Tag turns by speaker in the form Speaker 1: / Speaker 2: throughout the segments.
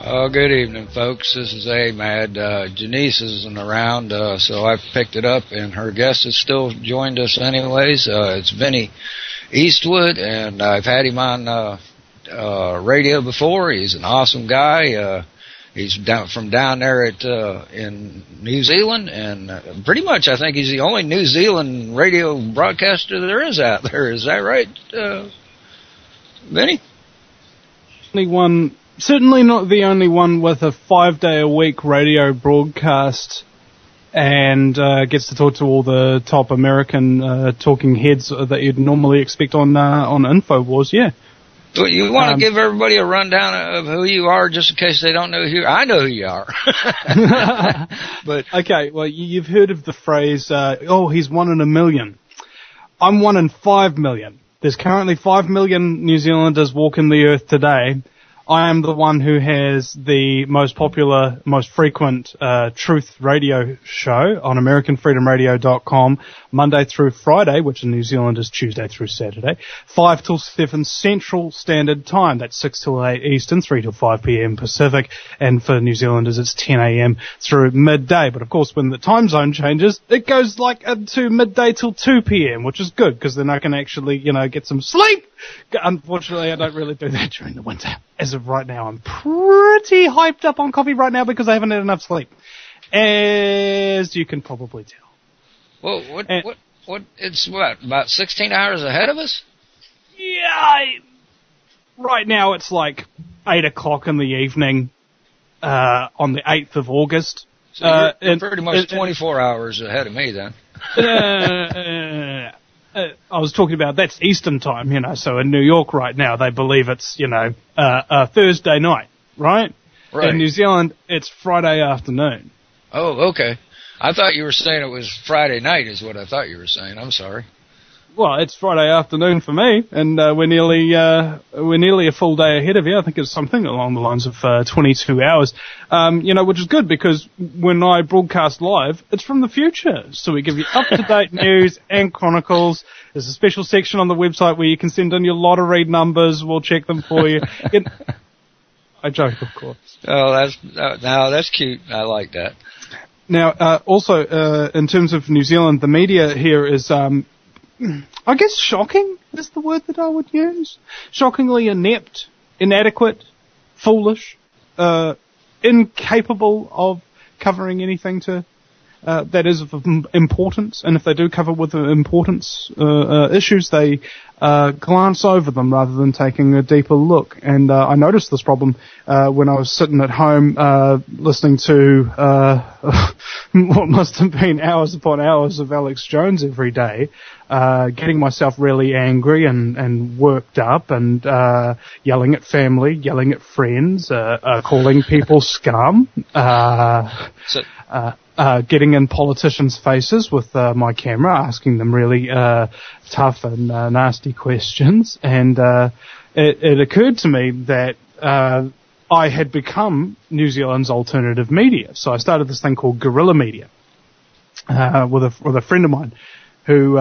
Speaker 1: Good evening, folks. This is Ahmad. Janice isn't around, so I've picked it up, and her guest has still joined us anyways. It's Vinny Eastwood, and I've had him on radio before. He's an awesome guy. He's from down there in New Zealand, and pretty much I think he's the only New Zealand radio broadcaster there is out there. Is that right, Vinny?
Speaker 2: Certainly not the only one with a 5-day-a-week radio broadcast and gets to talk to all the top American talking heads that you'd normally expect on InfoWars, yeah.
Speaker 1: Well, you want to give everybody a rundown of who you are, just in case they don't know who. I know who you are.
Speaker 2: But okay, well, you've heard of the phrase, he's 1 in a million. I'm 1 in 5 million. There's currently 5 million New Zealanders walking the earth today. I am the one who has the most popular, most frequent truth radio show on AmericanFreedomRadio.com, Monday through Friday, which in New Zealand is Tuesday through Saturday, 5 till 7 Central Standard Time. That's 6 till 8 Eastern, 3 till 5 p.m. Pacific, and for New Zealanders it's 10 a.m. through midday. But of course, when the time zone changes, it goes like to midday till 2 p.m., which is good because then I can actually, get some sleep. Unfortunately, I don't really do that during the winter. As of right now, I'm pretty hyped up on coffee right now because I haven't had enough sleep, as you can probably tell.
Speaker 1: Well, it's about 16 hours ahead of us?
Speaker 2: Yeah, right now it's like 8 o'clock in the evening on the 8th of August.
Speaker 1: So you're pretty much 24 hours ahead of me then.
Speaker 2: I was talking about that's Eastern time, so in New York right now they believe it's, Thursday night, right?
Speaker 1: Right.
Speaker 2: In New Zealand, it's Friday afternoon.
Speaker 1: Oh, okay. I thought you were saying it was Friday night is what I thought you were saying. I'm sorry.
Speaker 2: Well, it's Friday afternoon for me, and we're nearly a full day ahead of you. I think it's something along the lines of 22 hours, which is good because when I broadcast live, it's from the future. So we give you up-to-date news and chronicles. There's a special section on the website where you can send in your lottery numbers. We'll check them for you. I joke, of course.
Speaker 1: Oh, that's cute. I like that.
Speaker 2: Now, also, in terms of New Zealand, the media here is, I guess shocking is the word that I would use. Shockingly inept, inadequate, foolish, incapable of covering anything that is of importance. And if they do cover with importance issues, they glance over them rather than taking a deeper look. And I noticed this problem when I was sitting at home listening to what must have been hours upon hours of Alex Jones every day, getting myself really angry and worked up and yelling at family, yelling at friends, calling people scum, getting in politicians' faces with my camera, asking them really tough and nasty questions. And it occurred to me that I had become New Zealand's alternative media. So I started this thing called Guerrilla Media with a friend of mine who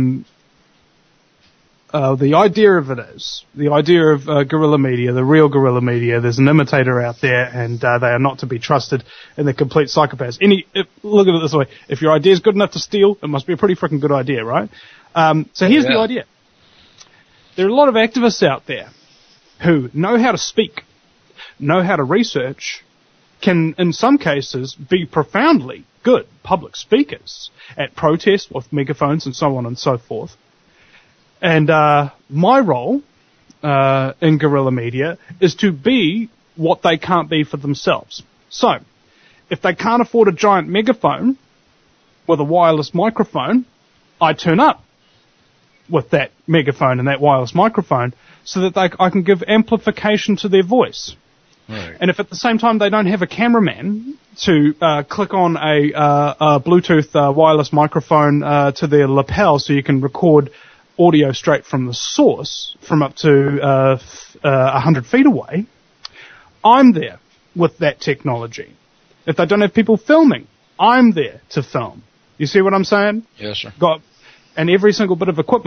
Speaker 2: the idea of guerrilla media, the real guerrilla media, there's an imitator out there, and they are not to be trusted, and they're complete psychopaths. Look at it this way: if your idea is good enough to steal, it must be a pretty freaking good idea, right? So here's the idea: there are a lot of activists out there who know how to speak, know how to research, can in some cases be profoundly good public speakers at protests with megaphones and so on and so forth. And my role in guerrilla media is to be what they can't be for themselves. So, if they can't afford a giant megaphone with a wireless microphone, I turn up with that megaphone and that wireless microphone so that I can give amplification to their voice.
Speaker 1: Right.
Speaker 2: And if at the same time they don't have a cameraman to click on a Bluetooth wireless microphone to their lapel so you can record audio straight from the source from up to 100 feet away, I'm there with that technology. If they don't have people filming, I'm there to film. You see what I'm saying?
Speaker 1: Yes, sir.
Speaker 2: And every single bit of equipment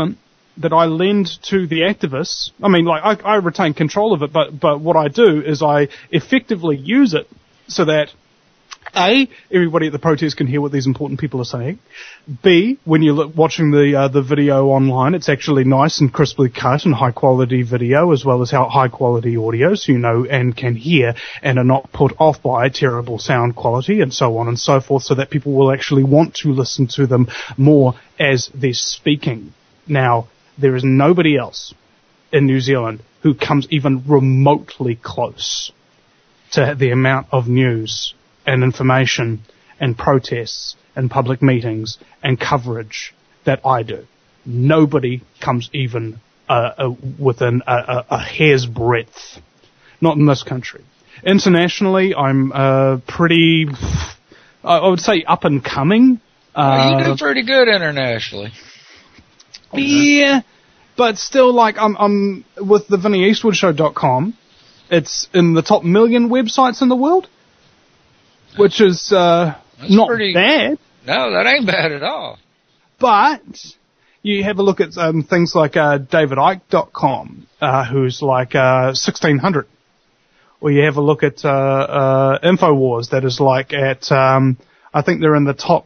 Speaker 2: that I lend to the activists, I mean, like, I retain control of it, but what I do is I effectively use it so that A, everybody at the protest can hear what these important people are saying. B, when you're watching the video online, it's actually nice and crisply cut and high quality video as well as high quality audio, so you know and can hear and are not put off by terrible sound quality and so on and so forth, so that people will actually want to listen to them more as they're speaking. Now, there is nobody else in New Zealand who comes even remotely close to the amount of news and information and protests and public meetings and coverage that I do. Nobody comes even within a hair's breadth. Not in this country. Internationally, I'm pretty, I would say, up and coming.
Speaker 1: You do pretty good internationally.
Speaker 2: Yeah, but still, like, I'm with the VinnieEastwoodShow.com. It's in the top 1 million websites in the world, which is not bad.
Speaker 1: No, that ain't bad at all.
Speaker 2: But you have a look at things like DavidIcke.com, who's like 1,600. Or you have a look at InfoWars, that is like at, I think they're in the top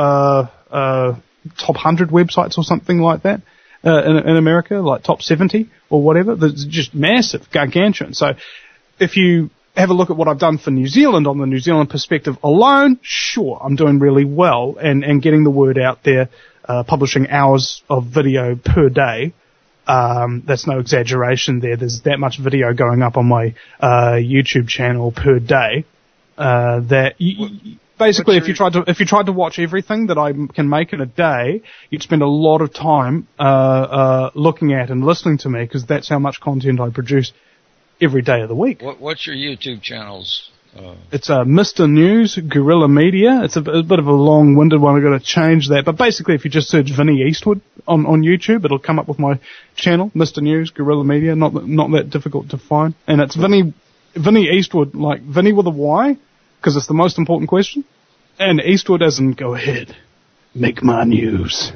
Speaker 2: 100 websites or something like that in America, like top 70 or whatever. That's just massive, gargantuan. So if you have a look at what I've done for New Zealand on the New Zealand perspective alone, sure, I'm doing really well and getting the word out there, publishing hours of video per day. That's no exaggeration there. There's that much video going up on my YouTube channel per day that basically, if you tried to watch everything that I can make in a day, you'd spend a lot of time looking at and listening to me, because that's how much content I produce every day of the week.
Speaker 1: What's your YouTube channels?
Speaker 2: It's Mr. News, Guerrilla Media. It's a bit of a long-winded one. I've got to change that. But basically, if you just search Vinnie Eastwood on YouTube, it'll come up with my channel, Mr. News, Guerrilla Media. Not that difficult to find. And it's Vinnie Eastwood, like Vinnie with a Y, because it's the most important question. And Eastwood as in, go ahead, make my news.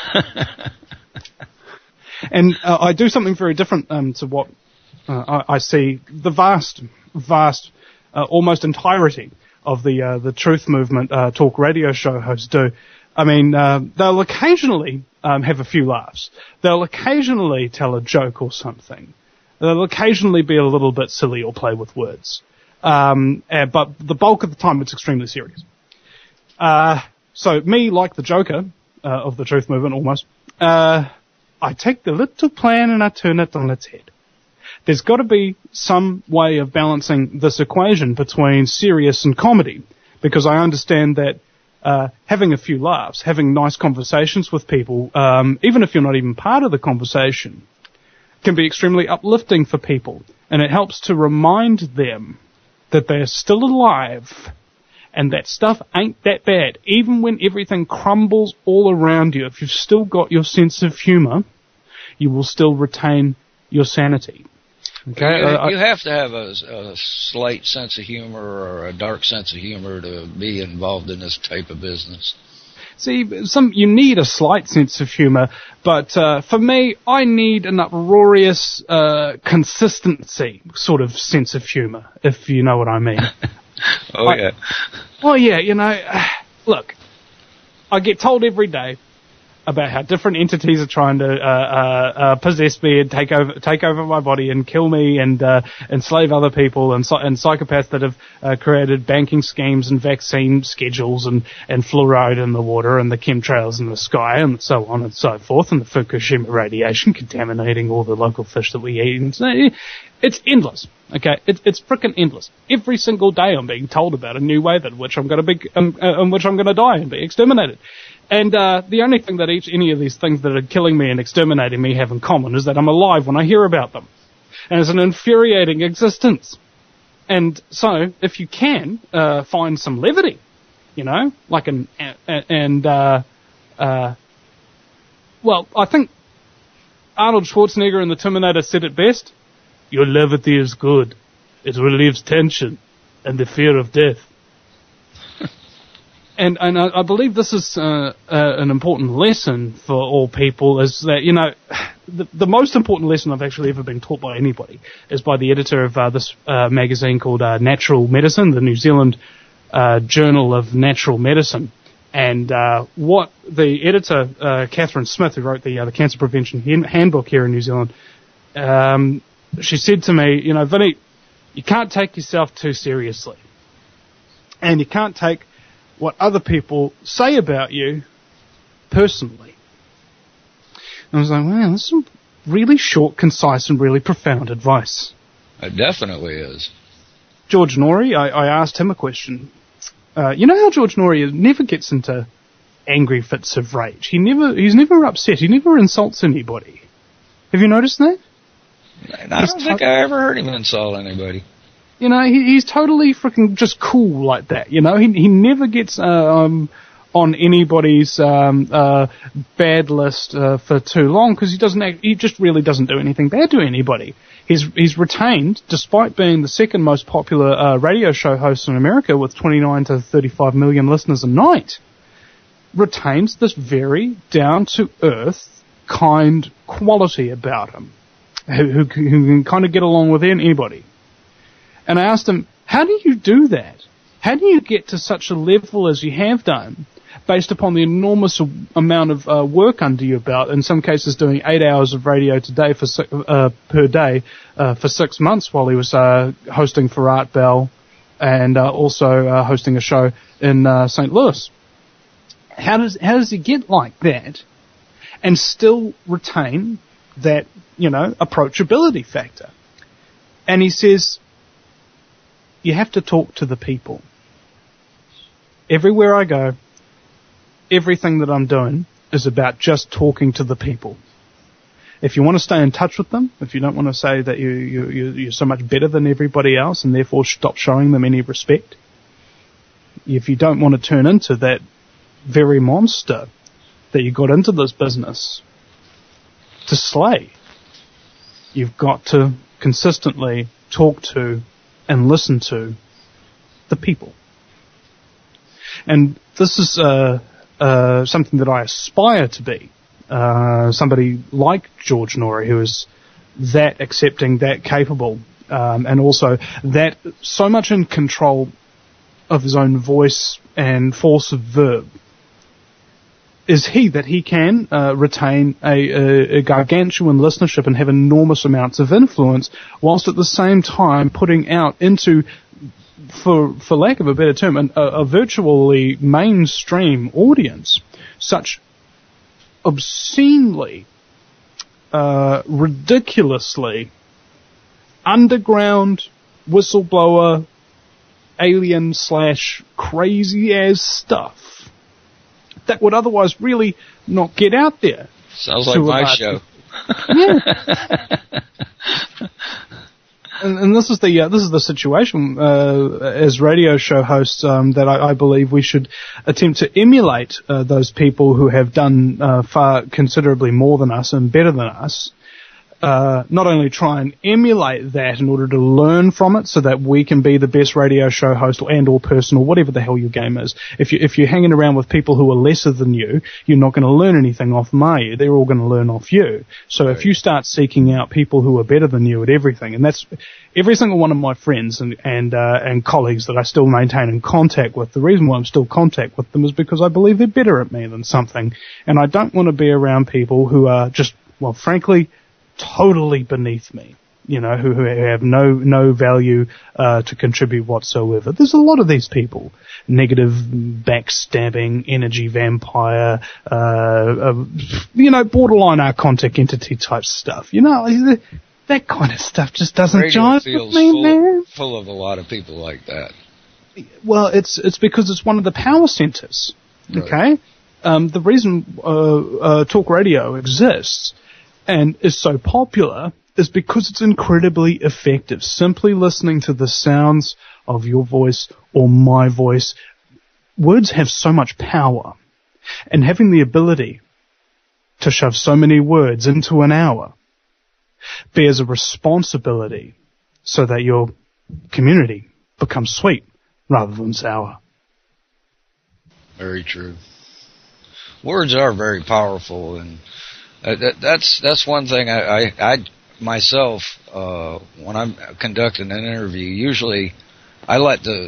Speaker 2: And I do something very different to what I see the vast, almost entirety of the Truth Movement talk radio show hosts do. I mean, they'll occasionally have a few laughs. They'll occasionally tell a joke or something. They'll occasionally be a little bit silly or play with words. But the bulk of the time, it's extremely serious. So me, like the Joker of the Truth Movement almost, I take the little plan and I turn it on its head. There's got to be some way of balancing this equation between serious and comedy, because I understand that having a few laughs, having nice conversations with people, even if you're not even part of the conversation, can be extremely uplifting for people, and it helps to remind them that they're still alive and that stuff ain't that bad. Even when everything crumbles all around you, if you've still got your sense of humor, you will still retain your sanity.
Speaker 1: Okay, you have to have a slight sense of humor or a dark sense of humor to be involved in this type of business.
Speaker 2: See, you need a slight sense of humor, but for me, I need an uproarious consistency sort of sense of humor, if you know what I mean.
Speaker 1: Yeah.
Speaker 2: Well, yeah, you know, look, I get told every day about how different entities are trying to possess me and take over my body and kill me and enslave other people, and psychopaths that have created banking schemes and vaccine schedules and fluoride in the water and the chemtrails in the sky and so on and so forth, and the Fukushima radiation contaminating all the local fish that we eat. And it's endless. Okay, it's frickin' endless. Every single day I'm being told about a new way in which I'm going to die and be exterminated. And the only thing that any of these things that are killing me and exterminating me have in common is that I'm alive when I hear about them. And it's an infuriating existence. And so, if you can, find some levity, you know, like well, I think Arnold Schwarzenegger in The Terminator said it best: your levity is good. It relieves tension and the fear of death. And I believe this is an important lesson for all people, is that, you know, the most important lesson I've actually ever been taught by anybody is by the editor of this magazine called Natural Medicine, the New Zealand Journal of Natural Medicine. And what the editor, Catherine Smith, who wrote the Cancer Prevention Handbook here in New Zealand, she said to me, you know, Vinny, you can't take yourself too seriously. And you can't take what other people say about you personally. And I was like, wow, that's some really short, concise, and really profound advice.
Speaker 1: It definitely is.
Speaker 2: George Norrie, I asked him a question. You know how George Norrie never gets into angry fits of rage. He's never upset. He never insults anybody. Have you noticed that?
Speaker 1: I don't think I ever heard him insult anybody.
Speaker 2: You know, he's totally freaking just cool like that. You know, he never gets on anybody's bad list for too long because he just really doesn't do anything bad to anybody. He's retained, despite being the second most popular radio show host in America with 29 to 35 million listeners a night, retains this very down-to-earth, kind quality about him, who can kind of get along with anybody. And I asked him, how do you do that? How do you get to such a level as you have done, based upon the enormous amount of work under your belt, in some cases doing 8 hours of radio per day for 6 months while he was hosting for Art Bell and also hosting a show in St. Louis? How does he get like that and still retain that, you know, approachability factor? And he says, you have to talk to the people. Everywhere I go, everything that I'm doing is about just talking to the people. If you want to stay in touch with them, if you don't want to say that you're so much better than everybody else and therefore stop showing them any respect, if you don't want to turn into that very monster that you got into this business to slay, you've got to consistently talk to and listen to the people. And this is something that I aspire to be. Somebody like George Norrie, who is that accepting, that capable, and also that so much in control of his own voice and force of verb, is he that he can retain a gargantuan listenership and have enormous amounts of influence, whilst at the same time putting out into, for lack of a better term, a virtually mainstream audience such obscenely, ridiculously underground, whistleblower, alien / crazy as stuff that would otherwise really not get out there.
Speaker 1: Sounds like my show.
Speaker 2: Yeah. And this is the situation as radio show hosts that I believe we should attempt to emulate those people who have done far considerably more than us and better than us. Not only try and emulate that in order to learn from it so that we can be the best radio show host and or person or whatever the hell your game is. If you're hanging around with people who are lesser than you, you're not going to learn anything off them, are you? They're all going to learn off you. So if you start seeking out people who are better than you at everything, and that's every single one of my friends and colleagues that I still maintain in contact with, the reason why I'm still in contact with them is because I believe they're better at me than something. And I don't want to be around people who are just, well, frankly, totally beneath me, you know, who have no value to contribute whatsoever. There's a lot of these people. Negative, backstabbing, energy vampire, you know, borderline archontic entity type stuff. You know, that kind of stuff just doesn't jive with me, man.
Speaker 1: Full of a lot of people like that.
Speaker 2: Well, it's because it's one of the power centers, okay? Right. The reason talk radio exists and is so popular is because it's incredibly effective. Simply listening to the sounds of your voice or my voice, words have so much power. And having the ability to shove so many words into an hour bears a responsibility so that your community becomes sweet rather than sour.
Speaker 1: Very true. Words are very powerful, and That's one thing I myself, when I'm conducting an interview, usually I let the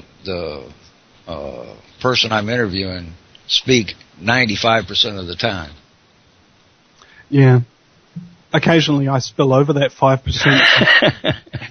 Speaker 1: person I'm interviewing speak 95% of the time.
Speaker 2: Yeah. Occasionally I spill over that 5%.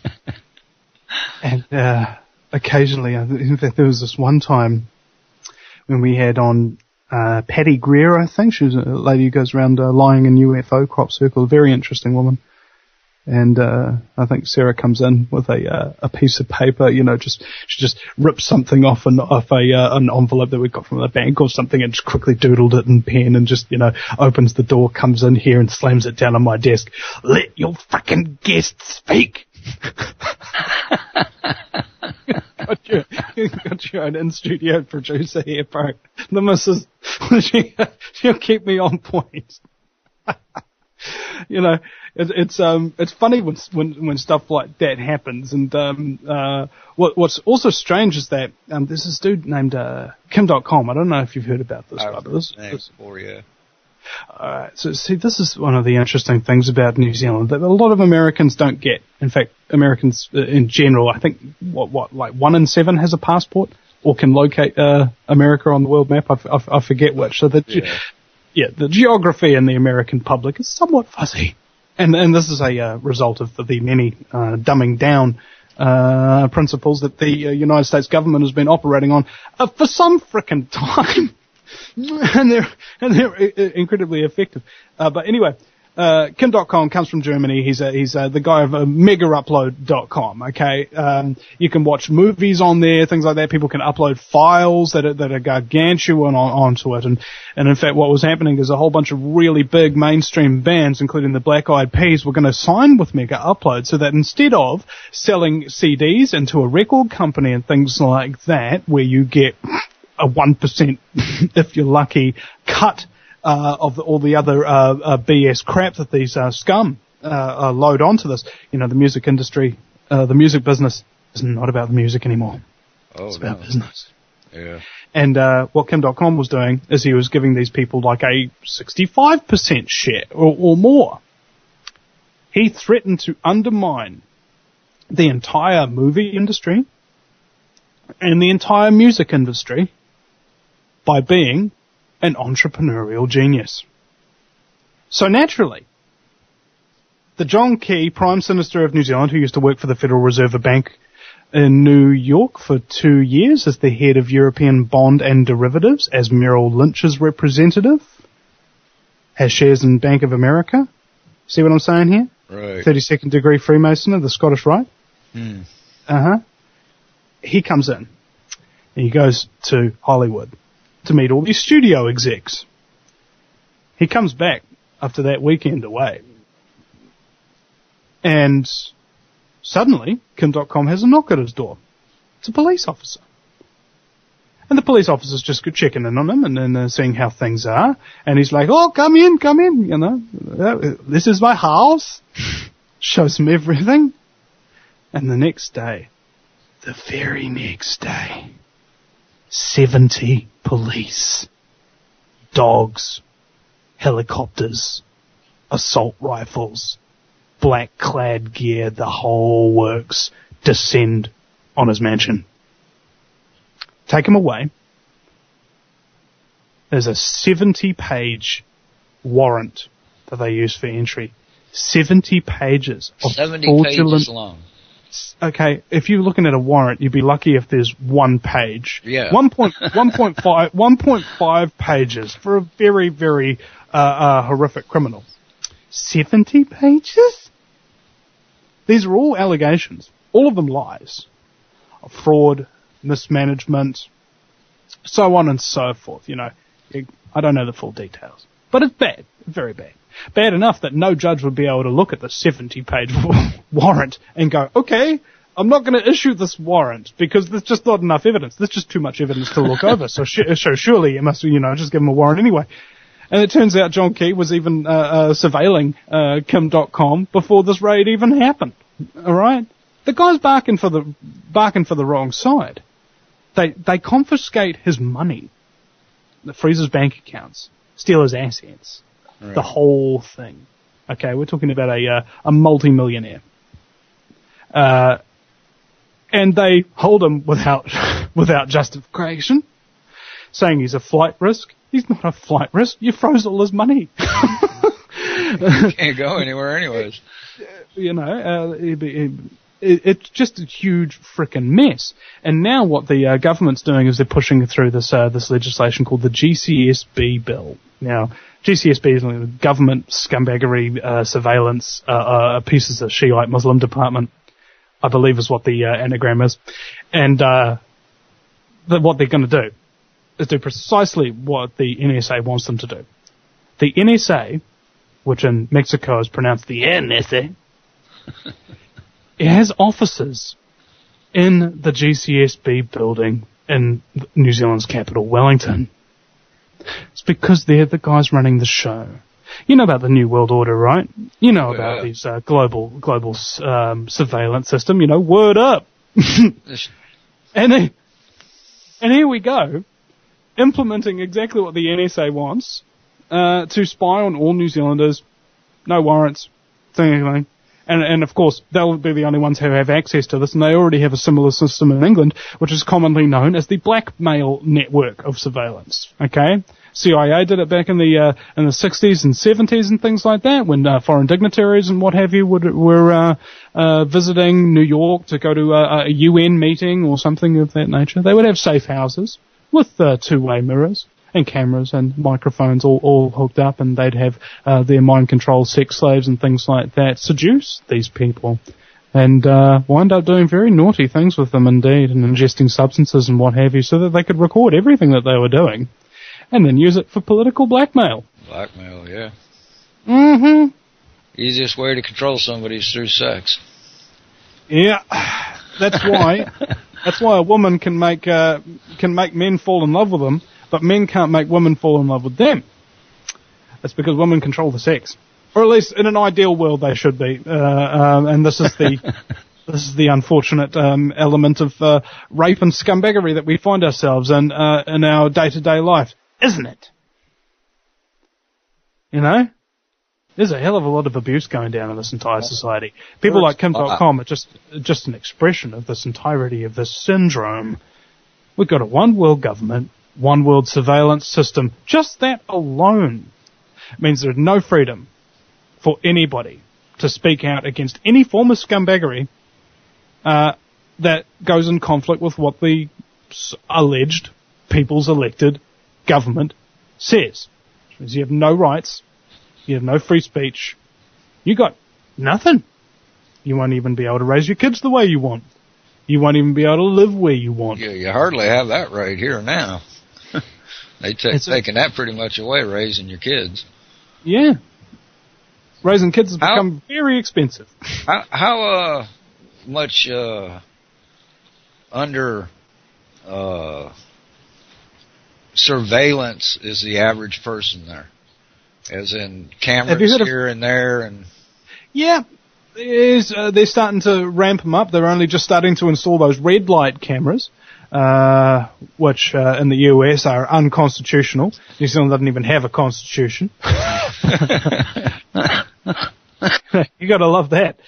Speaker 2: And occasionally, in fact, there was this one time when we had on Patty Greer, I think. She was a lady who goes around lying in UFO crop circle, a very interesting woman. And I think Sarah comes in with a piece of paper, she just rips something off an envelope that we got from the bank or something and just quickly doodled it in pen and just, opens the door, comes in here and slams it down on my desk. Let your fucking guest speak! Got your own in-studio producer here, bro. The missus, she'll keep me on point. It's funny when stuff like that happens. And what's also strange is that there's this dude named Kim.com. I don't know if you've heard about this. So see, this is one of the interesting things about New Zealand that a lot of Americans don't get. In fact, Americans in general, I think like 1 in 7 has a passport or can locate America on the world map. I forget which. So the geography in the American public is somewhat fuzzy. And this is a result of the many dumbing down principles that the United States government has been operating on for some frickin' time. and they're incredibly effective. But anyway, Kim.com comes from Germany. He's the guy of megaupload.com. Okay, you can watch movies on there, things like that. People can upload files that are gargantuan onto it. And in fact, what was happening is a whole bunch of really big mainstream bands, including the Black Eyed Peas, were going to sign with Mega Upload, so that instead of selling CDs into a record company and things like that, where you get a 1%, if you're lucky, cut of all the other BS crap that these scum load onto this. The music industry, the music business is not about the music anymore. It's about business.
Speaker 1: Yeah.
Speaker 2: And what Kim.com was doing is he was giving these people like a 65% share or more. He threatened to undermine the entire movie industry and the entire music industry by being an entrepreneurial genius. So naturally, the John Key, Prime Minister of New Zealand, who used to work for the Federal Reserve Bank in New York for 2 years as the head of European bond and derivatives, as Merrill Lynch's representative, has shares in Bank of America. See what I'm saying here?
Speaker 1: Right.
Speaker 2: 32nd degree Freemason of the Scottish Rite. He comes in and he goes to Hollywood to meet all these studio execs. He comes back after that weekend away. And suddenly, Kim.com has a knock at his door. It's a police officer. And the police officer's just checking in on him and then seeing how things are. And he's like, oh, come in, this is my house. Shows him everything. And the next day, the very next day, 70 police, dogs, helicopters, assault rifles, black-clad gear, the whole works, descend on his mansion. Take him away. There's a 70-page warrant that they use for entry. 70 pages of
Speaker 1: 70 pages long.
Speaker 2: Okay, if you're looking at a warrant, you'd be lucky if there's 1 page.
Speaker 1: Yeah.
Speaker 2: 1.5 pages for a very, very horrific criminal. 70 pages? These are all allegations. All of them lies. Of fraud, mismanagement, so on and so forth. I don't know the full details. But it's bad. Very bad. Bad enough that no judge would be able to look at the 70-page warrant and go, okay, I'm not going to issue this warrant because there's just not enough evidence. There's just too much evidence to look over. So surely you must, just give him a warrant anyway. And it turns out John Key was even surveilling Kim.com before this raid even happened. All right, the guy's barking for the wrong side. They confiscate his money, freeze his bank accounts, steal his assets.
Speaker 1: Right.
Speaker 2: The whole thing. Okay, we're talking about a multi-millionaire. And they hold him without justification, saying he's a flight risk. He's not a flight risk. You froze all his money.
Speaker 1: Can't go anywhere anyways.
Speaker 2: You know, it's just a huge frickin' mess. And now what the government's doing is they're pushing through this legislation called the GCSB bill. Now, GCSB is like government scumbaggery surveillance pieces of Shiite Muslim department, I believe is what the anagram is. And what they're going to do is do precisely what the NSA wants them to do. The NSA, which in Mexico is pronounced the NSA, it has offices in the GCSB building in New Zealand's capital, Wellington. It's because they're the guys running the show. You know about the New World Order, right? You know about these global surveillance system. You know, word up. And here we go, implementing exactly what the NSA wants to spy on all New Zealanders, no warrants, anything. And of course, they'll be the only ones who have access to this, and they already have a similar system in England, which is commonly known as the blackmail network of surveillance. Okay? CIA did it back in the 60s and 70s and things like that, when foreign dignitaries and what have you were visiting New York to go to a UN meeting or something of that nature. They would have safe houses with two-way mirrors and cameras and microphones all hooked up, and they'd have their mind-controlled sex slaves and things like that seduce these people and wind up doing very naughty things with them indeed, and ingesting substances and what have you, so that they could record everything that they were doing and then use it for political blackmail.
Speaker 1: Blackmail, yeah.
Speaker 2: Mm-hmm.
Speaker 1: Easiest way to control somebody is through sex.
Speaker 2: Yeah, that's why a woman can make men fall in love with them, but men can't make women fall in love with them. That's because women control the sex, or at least in an ideal world they should be. And this is the unfortunate element of rape and scumbaggery that we find ourselves in our day-to-day life, isn't it? You know, there's a hell of a lot of abuse going down in this entire society. People like Kim.com are just an expression of this entirety of this syndrome. We've got a one world government, one world surveillance system. Just that alone means there's no freedom for anybody to speak out against any form of scumbaggery that goes in conflict with what the alleged people's elected government says. Which means you have no rights, you have no free speech, you got nothing. You won't even be able to raise your kids the way you want. You won't even be able to live where you want.
Speaker 1: Yeah, you hardly have that right here now. Taking that pretty much away, raising your kids.
Speaker 2: Yeah. Raising kids has become very expensive.
Speaker 1: How much under surveillance is the average person there? As in cameras here and there? And
Speaker 2: yeah. They're starting to ramp them up. They're only just starting to install those red light cameras, which in the US are unconstitutional. New Zealand doesn't even have a constitution. You got to love that.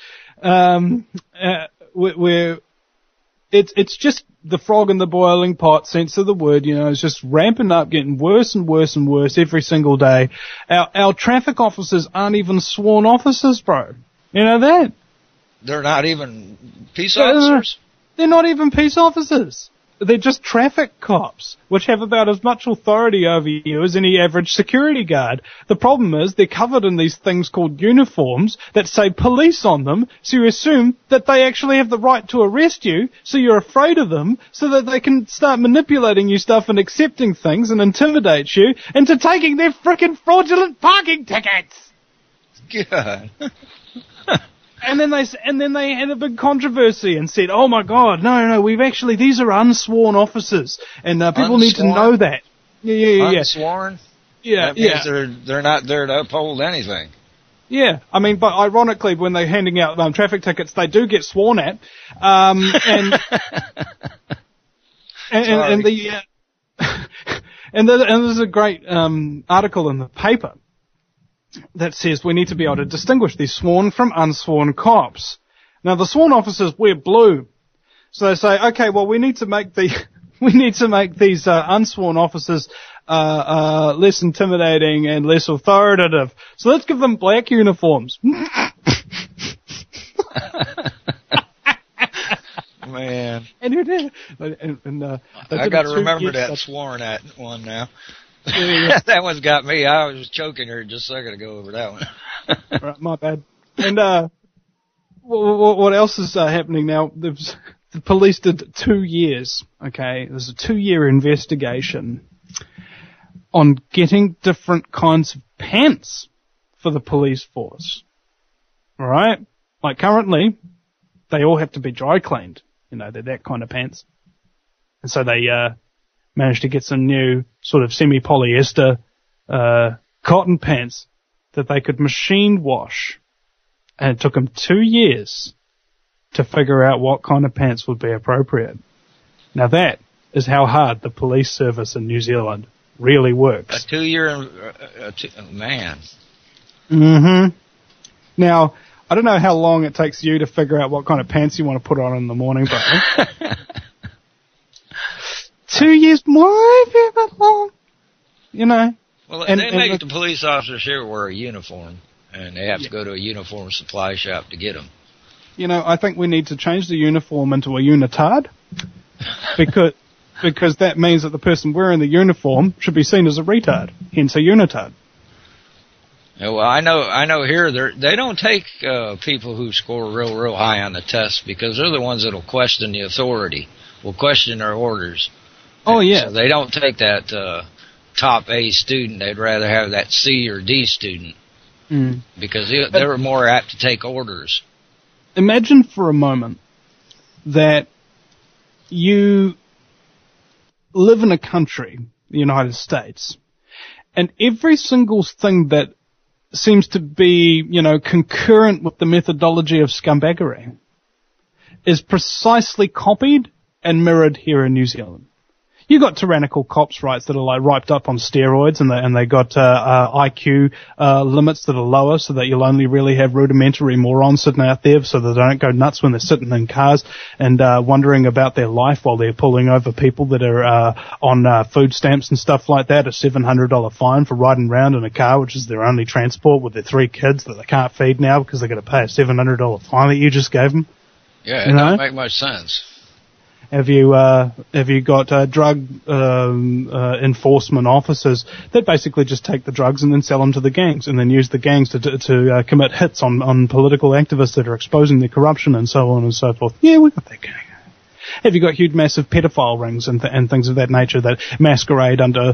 Speaker 2: It's just the frog in the boiling pot sense of the word. You know, it's just ramping up, getting worse and worse and worse every single day. Our traffic officers aren't even sworn officers, bro. You know that?
Speaker 1: They're not even peace officers?
Speaker 2: They're not even peace officers. They're just traffic cops, which have about as much authority over you as any average security guard. The problem is they're covered in these things called uniforms that say police on them, so you assume that they actually have the right to arrest you, so you're afraid of them, so that they can start manipulating your stuff and accepting things and intimidate you into taking their frickin' fraudulent parking tickets.
Speaker 1: God.
Speaker 2: And then they had a big controversy and said, "Oh my God, no, these are unsworn officers, and people need to know that." Yeah.
Speaker 1: Unsworn?
Speaker 2: Yeah,
Speaker 1: that means they're not there to uphold anything.
Speaker 2: Yeah, I mean, but ironically, when they're handing out traffic tickets, they do get sworn at, and there's a great article in the paper that says we need to be able to distinguish these sworn from unsworn cops. Now, the sworn officers wear blue. So they say, okay, well, we need to make these unsworn officers less intimidating and less authoritative. So let's give them black uniforms.
Speaker 1: Man.
Speaker 2: And
Speaker 1: I got to remember that sworn at one now. That one's got me. I was choking her just a second ago over that one.
Speaker 2: Right, my bad. And what else is happening now? The police did 2 years. Okay, there's a 2-year investigation on getting different kinds of pants for the police force. All right, like currently, they all have to be dry cleaned. You know, they're that kind of pants. And so they managed to get some new sort of semi-polyester cotton pants that they could machine wash. And it took them 2 years to figure out what kind of pants would be appropriate. Now that is how hard the police service in New Zealand really works.
Speaker 1: A 2-year, man.
Speaker 2: Mm-hmm. Now, I don't know how long it takes you to figure out what kind of pants you want to put on in the morning, but 2 years might be a bit long, you know.
Speaker 1: Well, they make the police officers here wear a uniform, and they have to go to a uniform supply shop to get them.
Speaker 2: You know, I think we need to change the uniform into a unitard, because that means that the person wearing the uniform should be seen as a retard, hence a unitard.
Speaker 1: Yeah, well, I know here they don't take people who score real high on the test because they're the ones that'll question the authority, will question their orders.
Speaker 2: Oh yeah.
Speaker 1: So they don't take that top A student. They'd rather have that C or D student because they're more apt to take orders.
Speaker 2: Imagine for a moment that you live in a country, the United States, and every single thing that seems to be, you know, concurrent with the methodology of scumbaggery is precisely copied and mirrored here in New Zealand. You got tyrannical cops, right, that are like wiped up on steroids, and they got IQ limits that are lower, so that you'll only really have rudimentary morons sitting out there, so that they don't go nuts when they're sitting in cars and wondering about their life while they're pulling over people that are on food stamps and stuff like that. A $700 fine for riding around in a car, which is their only transport, with their 3 kids that they can't feed now because they're going to pay a $700 fine that you just gave them.
Speaker 1: Yeah, it doesn't make much sense.
Speaker 2: Have you got drug enforcement officers that basically just take the drugs and then sell them to the gangs, and then use the gangs to commit hits on political activists that are exposing their corruption and so on and so forth? Yeah, we got that going. Have you got huge, massive pedophile rings and things of that nature that masquerade under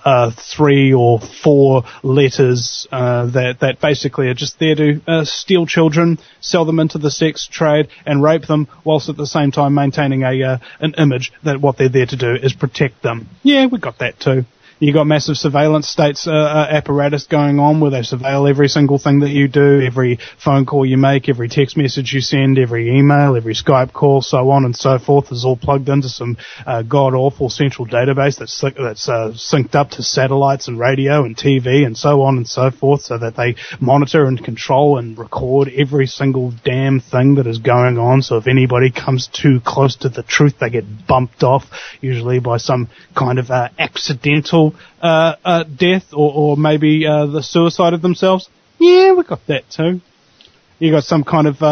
Speaker 2: 3 or 4 letters that basically are just there to steal children, sell them into the sex trade, and rape them, whilst at the same time maintaining an image that what they're there to do is protect them? Yeah, we got that too. You got massive surveillance states apparatus going on where they surveil every single thing that you do, every phone call you make, every text message you send, every email, every Skype call, so on and so forth is all plugged into some god-awful central database that's synced up to satellites and radio and TV and so on and so forth, so that they monitor and control and record every single damn thing that is going on. So if anybody comes too close to the truth, they get bumped off, usually by some kind of accidental death or maybe the suicide of themselves. Yeah, we got that too. You got some kind of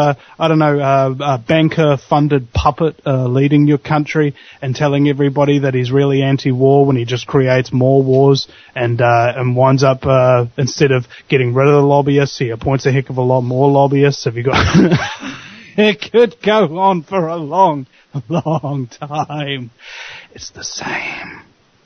Speaker 2: banker-funded puppet leading your country and telling everybody that he's really anti-war when he just creates more wars and winds up instead of getting rid of the lobbyists, he appoints a heck of a lot more lobbyists. Have you got? It could go on for a long time. It's the same.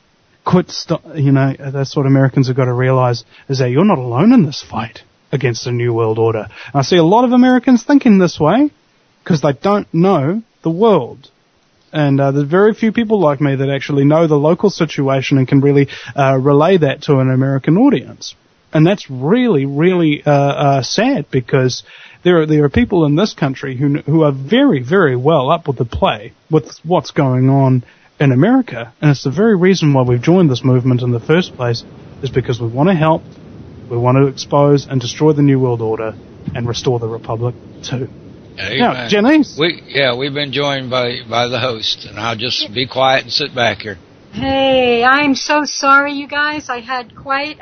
Speaker 2: That's what Americans have got to realize, is that you're not alone in this fight against the New World Order. And I see a lot of Americans thinking this way because they don't know the world. And there's very few people like me that actually know the local situation and can really relay that to an American audience. And that's really, really sad, because there are people in this country who are very, very well up with the play with what's going on in America, and it's the very reason why we've joined this movement in the first place, is because we want to help We want to expose and destroy the New World Order and restore the Republic too. Now, Janice.
Speaker 1: We've been joined by the host, and I'll just be quiet and sit back here.
Speaker 3: Hey, I'm so sorry, you guys. I had quite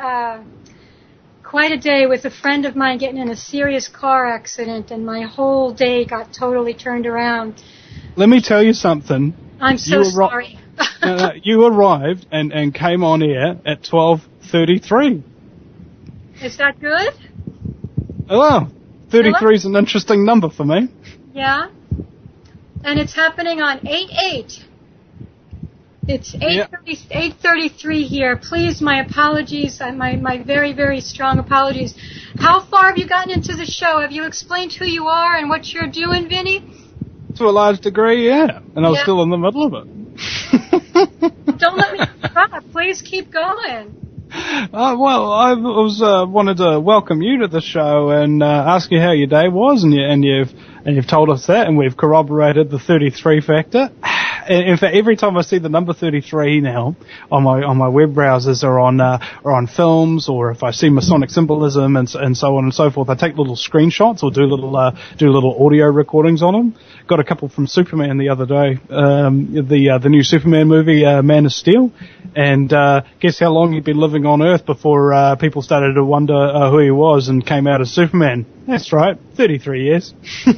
Speaker 3: a day with a friend of mine getting in a serious car accident, and my whole day got totally turned around.
Speaker 2: Let me tell you something.
Speaker 3: I'm so sorry.
Speaker 2: You arrived and came on air at 12:33.
Speaker 3: Is that good?
Speaker 2: Well, 33 is an interesting number for me.
Speaker 3: Yeah. And it's happening on 8/8. It's 8:33 here. Please, my apologies, my very, very strong apologies. How far have you gotten into the show? Have you explained who you are and what you're doing, Vinny?
Speaker 2: To a large degree, yeah. And I was still in the middle of it.
Speaker 3: Don't let me stop. Please keep going.
Speaker 2: Well, I was wanted to welcome you to the show and ask you how your day was, and you've told us that, and we've corroborated the 33 factor. In fact, every time I see the number 33 now on my web browsers or on films, or if I see Masonic symbolism and so on and so forth, I take little screenshots or do little audio recordings on them. Got a couple from Superman the other day, the new Superman movie, Man of Steel, and guess how long he'd been living on Earth before people started to wonder who he was and came out as Superman. That's right, 33 years.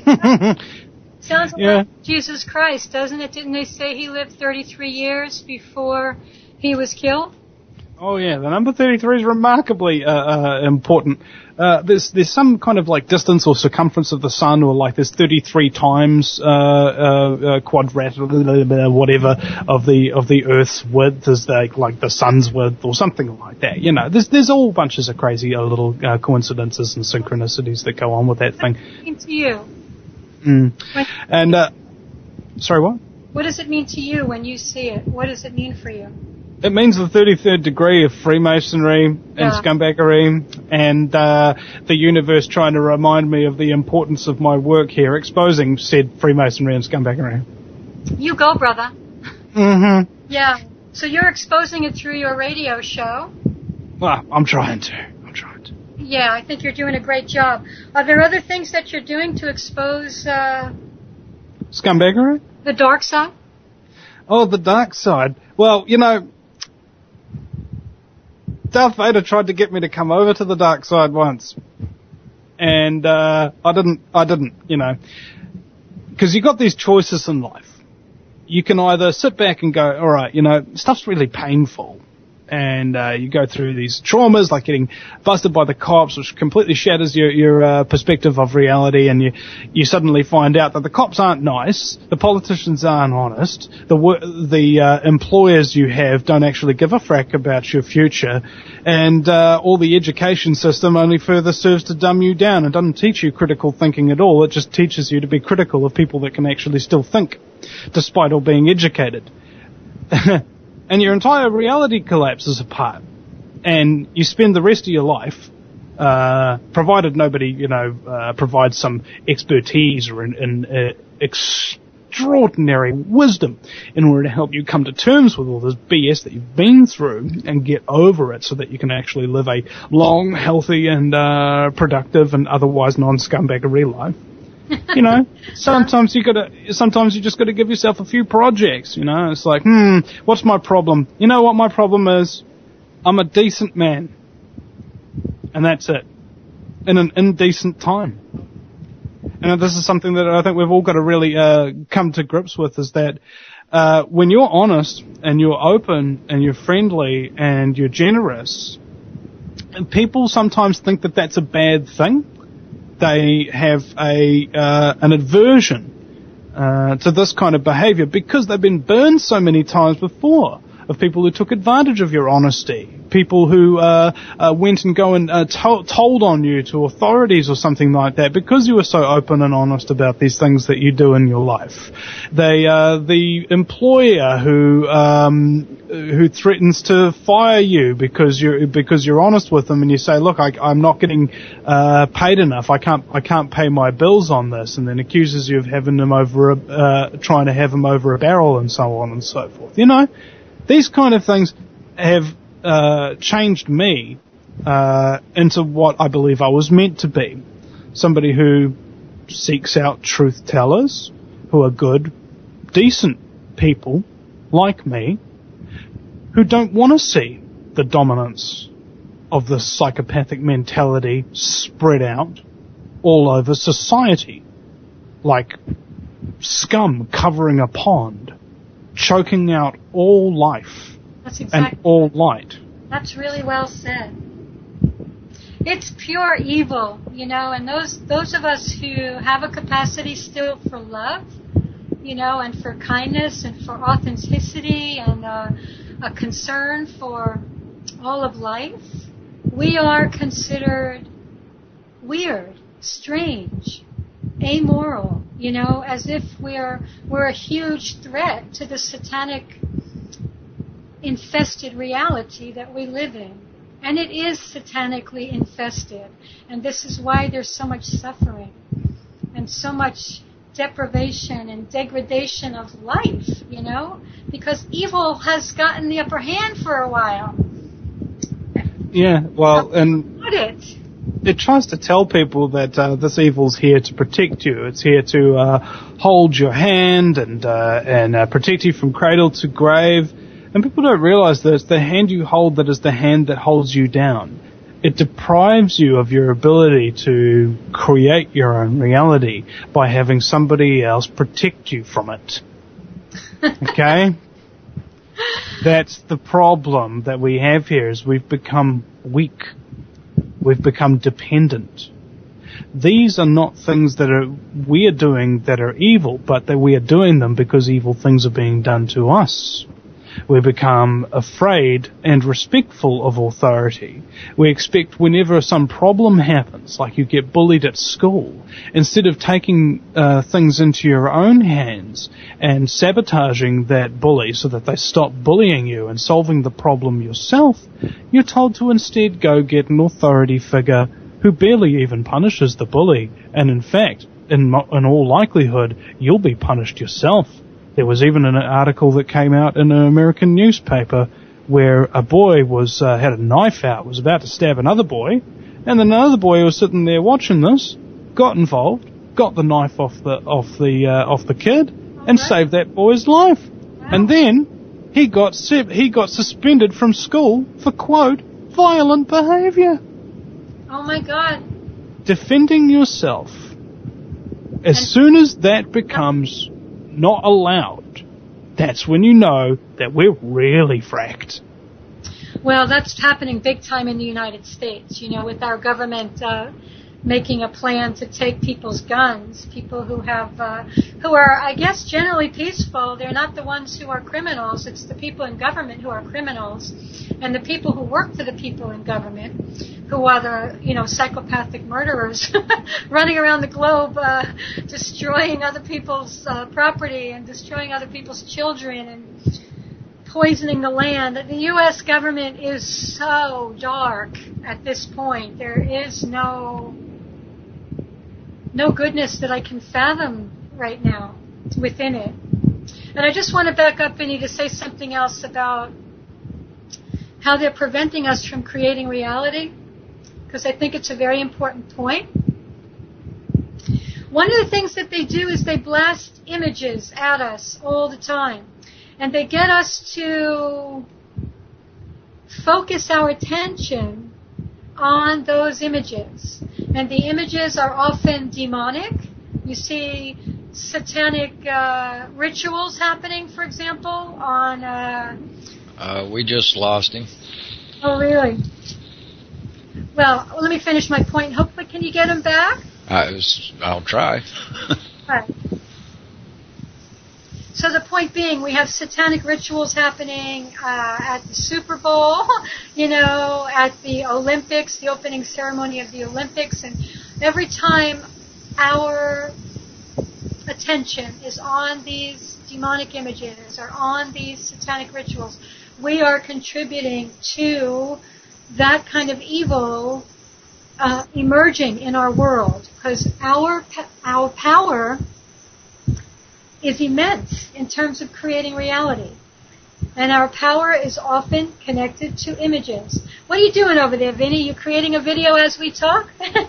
Speaker 3: Sounds like Jesus Christ, doesn't it? Didn't they say he lived 33 years before he was killed?
Speaker 2: Oh yeah, the number 33 is remarkably important. There's some kind of like distance or circumference of the sun, or like there's 33 times quadrat whatever of the Earth's width is like the sun's width or something like that. You know, there's all bunches of crazy little coincidences and synchronicities that go on with that thing.
Speaker 3: What does it mean to you?
Speaker 2: And sorry, what?
Speaker 3: What does it mean to you when you see it? What does it mean for you?
Speaker 2: It means the 33rd degree of Freemasonry and scumbaggery, and the universe trying to remind me of the importance of my work here, exposing said Freemasonry and scumbaggery.
Speaker 3: You go, brother.
Speaker 2: Mm-hmm.
Speaker 3: Yeah. So you're exposing it through your radio show?
Speaker 2: Well, I'm trying to.
Speaker 3: Yeah, I think you're doing a great job. Are there other things that you're doing to expose
Speaker 2: scumbaggery?
Speaker 3: The dark side?
Speaker 2: Oh, the dark side. Well, you know, Darth Vader tried to get me to come over to the dark side once. And I didn't, you know. Because you got these choices in life. You can either sit back and go, all right, you know, stuff's really painful. And you go through these traumas, like getting busted by the cops, which completely shatters your perspective of reality, and you suddenly find out that the cops aren't nice, the politicians aren't honest, the employers you have don't actually give a frack about your future, and all the education system only further serves to dumb you down and doesn't teach you critical thinking at all. It just teaches you to be critical of people that can actually still think, despite all being educated. And your entire reality collapses apart, and you spend the rest of your life, provided nobody, you know, provides some expertise or an extraordinary wisdom in order to help you come to terms with all this BS that you've been through and get over it, so that you can actually live a long, healthy, and productive and otherwise non-scumbaggery life. You know, sometimes you just gotta give yourself a few projects, you know. It's like, what's my problem? You know what my problem is? I'm a decent man. And that's it. In an indecent time. And this is something that I think we've all got to really come to grips with, is that when you're honest and you're open and you're friendly and you're generous, people sometimes think that that's a bad thing. They have an aversion to this kind of behavior because they've been burned so many times before, of people who took advantage of your honesty, people who went and told on you to authorities or something like that because you were so open and honest about these things that you do in your life. The employer who threatens to fire you because you're honest with them and you say, look, I'm not getting paid enough. I can't pay my bills on this, and then accuses you of having them trying to have them over a barrel and so on and so forth. You know, these kind of things have changed me into what I believe I was meant to be. Somebody who seeks out truth tellers, who are good, decent people like me, who don't want to see the dominance of the psychopathic mentality spread out all over society, like scum covering a pond, choking out all life and all light.
Speaker 3: That's really well said. It's pure evil, and those of us who have a capacity still for love, and for kindness and for authenticity and a concern for all of life, we are considered weird, strange, amoral, as if we're a huge threat to the satanic infested reality that we live in. And it is satanically infested. And this is why there's so much suffering and so much deprivation and degradation of life, because evil has gotten the upper hand for a while.
Speaker 2: Yeah, well, and it tries to tell people that this evil's here to protect you. It's here to hold your hand and protect you from cradle to grave. And people don't realize that it's the hand you hold that is the hand that holds you down. It deprives you of your ability to create your own reality by having somebody else protect you from it. Okay? That's the problem that we have here, is we've become weak. We've become dependent. These are not things that we are doing that are evil, but that we are doing them because evil things are being done to us. We become afraid and respectful of authority. We expect whenever some problem happens, like you get bullied at school, instead of taking things into your own hands and sabotaging that bully so that they stop bullying you and solving the problem yourself, you're told to instead go get an authority figure who barely even punishes the bully. And in fact, in all likelihood, you'll be punished yourself. There was even an article that came out in an American newspaper where a boy had a knife out, was about to stab another boy, and then another boy who was sitting there watching this got involved, got the knife off the kid, and saved that boy's life. Wow. And then he got suspended from school for, quote, violent behaviour.
Speaker 3: Oh my God!
Speaker 2: Defending yourself. As soon as that becomes not allowed, that's when you know that we're really fracked.
Speaker 3: Well, that's happening big time in the United States, with our government making a plan to take people's guns, people who are, I guess, generally peaceful. They're not the ones who are criminals. It's the people in government who are criminals, and the people who work for the people in government who are the, psychopathic murderers running around the globe, destroying other people's property and destroying other people's children and poisoning the land. The U.S. government is so dark at this point. There is no goodness that I can fathom right now within it. And I just want to back up, Vinny, to say something else about how they're preventing us from creating reality, because I think it's a very important point. One of the things that they do is they blast images at us all the time. And they get us to focus our attention on those images. And the images are often demonic. You see satanic rituals happening, for example, on...
Speaker 1: we just lost him.
Speaker 3: Oh, really? Well, let me finish my point. Hopefully, can you get him back?
Speaker 1: I'll try.
Speaker 3: Right. So the point being, we have satanic rituals happening at the Super Bowl, at the Olympics, the opening ceremony of the Olympics, and every time our attention is on these demonic images or on these satanic rituals, we are contributing to that kind of evil emerging in our world, because our power is immense in terms of creating reality. And our power is often connected to images. What are you doing over there, Vinny? You creating a video as we talk?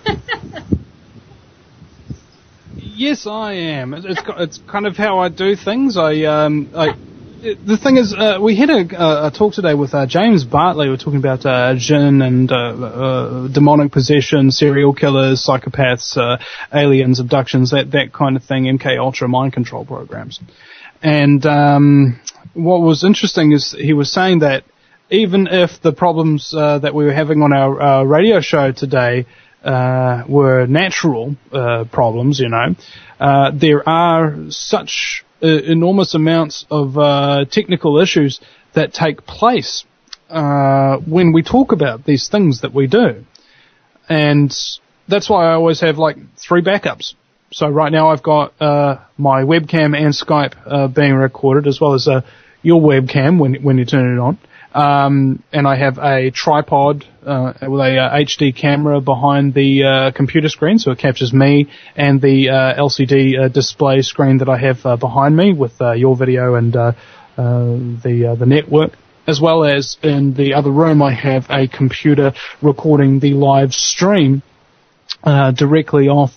Speaker 2: Yes, I am. It's kind of how I do things. The thing is, we had a talk today with James Bartley. We were talking about jinn and demonic possession, serial killers, psychopaths, aliens, abductions, that kind of thing, MK Ultra mind control programs. And what was interesting is he was saying that even if the problems that we were having on our radio show today were natural problems, there are such enormous amounts of technical issues that take place when we talk about these things that we do. And that's why I always have like 3 backups. So right now I've got my webcam and Skype being recorded, as well as your webcam when you turn it on. And I have a tripod with a HD camera behind the computer screen, so it captures me and the LCD display screen that I have behind me with your video and the network. As well as in the other room, I have a computer recording the live stream directly off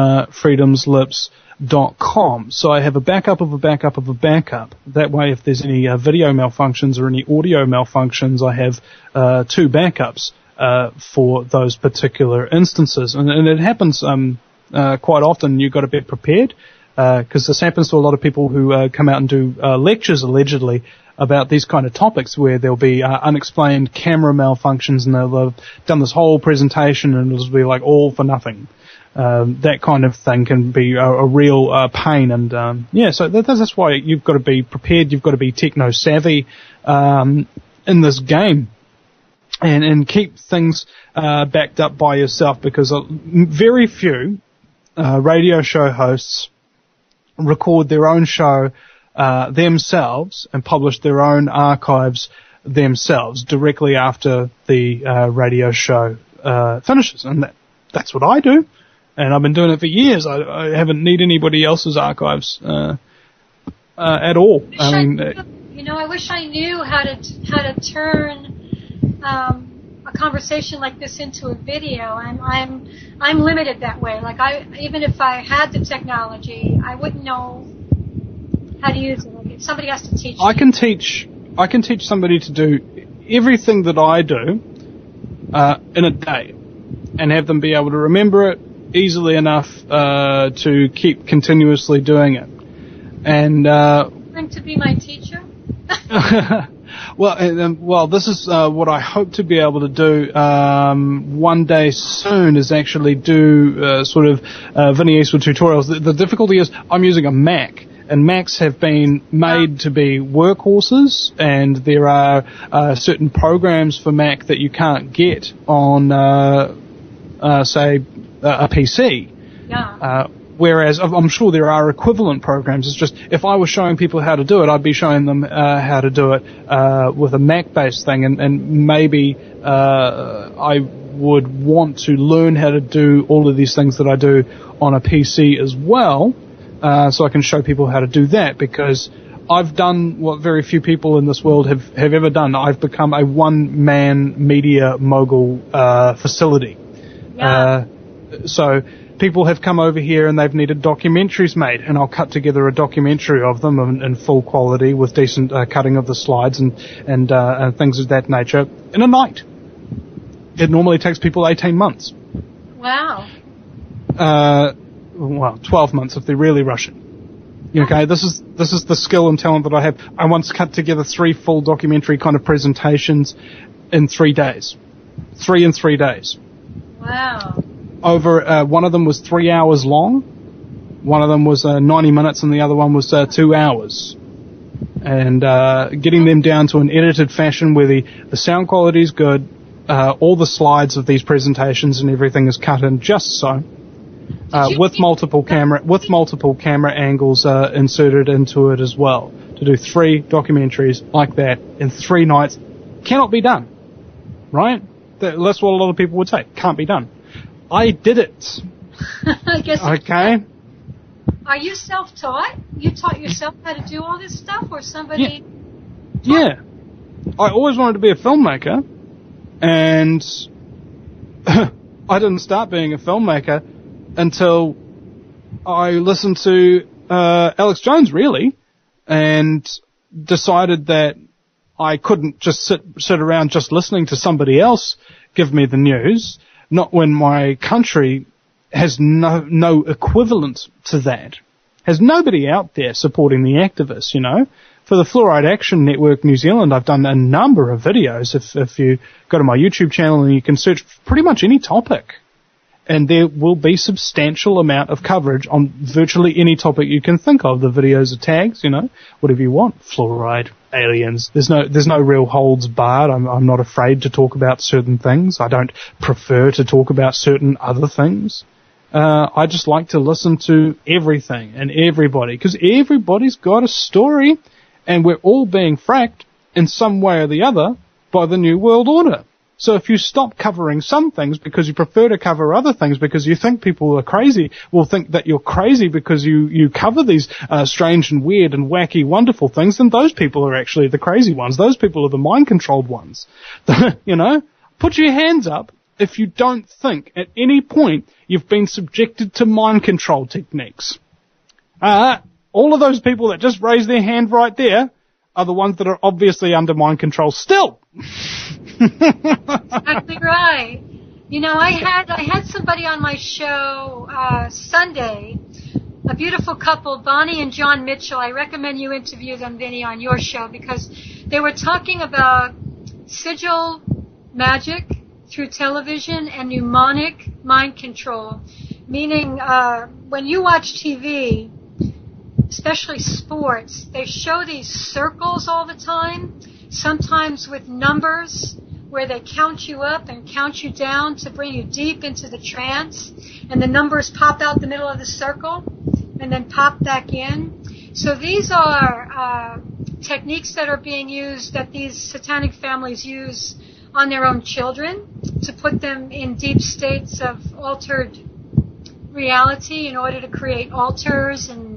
Speaker 2: freedomslips.com. So I have a backup of a backup of a backup. That way, if there's any video malfunctions or any audio malfunctions, I have 2 backups for those particular instances. And it happens quite often. You've got to be prepared because this happens to a lot of people who come out and do lectures, allegedly, about these kind of topics where there'll be unexplained camera malfunctions, and they'll have done this whole presentation and it'll just be like all for nothing. That kind of thing can be a real pain, and so that's why you've got to be prepared. You've got to be techno savvy in this game, and keep things backed up by yourself, because very few radio show hosts record their own show themselves and publish their own archives themselves directly after the radio show finishes, and that's what I do. And I've been doing it for years. I haven't need anybody else's archives at all.
Speaker 3: I wish I knew how to turn a conversation like this into a video. I'm limited that way. Like even if I had the technology, I wouldn't know how to use it. Like, somebody has to teach me. I can teach
Speaker 2: somebody to do everything that I do in a day, and have them be able to remember it easily enough to keep continuously doing it. And
Speaker 3: going to be my teacher?
Speaker 2: Well, this is what I hope to be able to do one day soon, is actually do sort of Vinny Eastwood tutorials. The difficulty is I'm using a Mac, and Macs have been made to be workhorses, and there are certain programs for Mac that you can't get on, say, a PC.
Speaker 3: Yeah.
Speaker 2: Whereas I'm sure there are equivalent programs. It's just if I was showing people how to do it, I'd be showing them how to do it with a Mac-based thing, and maybe I would want to learn how to do all of these things that I do on a PC as well, so I can show people how to do that, because I've done what very few people in this world have ever done. I've become a one-man media mogul facility.
Speaker 3: Yeah.
Speaker 2: So people have come over here and they've needed documentaries made, and I'll cut together a documentary of them in full quality with decent cutting of the slides and things of that nature in a night. It normally takes people 18 months.
Speaker 3: Wow.
Speaker 2: 12 months if they're really rushing. Okay, this is the skill and talent that I have. I once cut together 3 full documentary kind of presentations in 3 days. 3 in 3 days.
Speaker 3: Wow.
Speaker 2: Over one of them was 3 hours long, one of them was 90 minutes, and the other one was 2 hours. And getting them down to an edited fashion where the sound quality is good, all the slides of these presentations and everything is cut in just so, with multiple camera angles inserted into it as well. To do 3 documentaries like that in 3 nights cannot be done, right? That's what a lot of people would say. Can't be done. I did it.
Speaker 3: I guess.
Speaker 2: Okay.
Speaker 3: Are you self-taught? You taught yourself how to do all this stuff, or somebody?
Speaker 2: Yeah. I always wanted to be a filmmaker, and I didn't start being a filmmaker until I listened to Alex Jones, really, and decided that I couldn't just sit around just listening to somebody else give me the news, not when my country has no equivalent to that. Has nobody out there supporting the activists, you know. For the Fluoride Action Network New Zealand, I've done a number of videos. If you go to my YouTube channel and you can search pretty much any topic, and there will be substantial amount of coverage on virtually any topic you can think of. The videos are tags, you know, whatever you want. Fluoride, aliens. There's no real holds barred. I'm not afraid to talk about certain things. I don't prefer to talk about certain other things. I just like to listen to everything and everybody, because everybody's got a story, and we're all being fracked in some way or the other by the New World Order. So if you stop covering some things because you prefer to cover other things because you think people are crazy, will think that you're crazy because you cover these strange and weird and wacky, wonderful things, then those people are actually the crazy ones. Those people are the mind-controlled ones. You know? Put your hands up if you don't think at any point you've been subjected to mind control techniques. All of those people that just raised their hand right there are the ones that are obviously under mind control still.
Speaker 3: Exactly right. You know, I had somebody on my show Sunday, a beautiful couple, Bonnie and John Mitchell. I recommend you interview them, Vinny, on your show, because they were talking about sigil magic through television and mnemonic mind control, meaning when you watch TV, especially sports, they show these circles all the time, sometimes with numbers where they count you up and count you down to bring you deep into the trance, and the numbers pop out the middle of the circle and then pop back in. So these are techniques that are being used, that these satanic families use on their own children to put them in deep states of altered reality in order to create alters and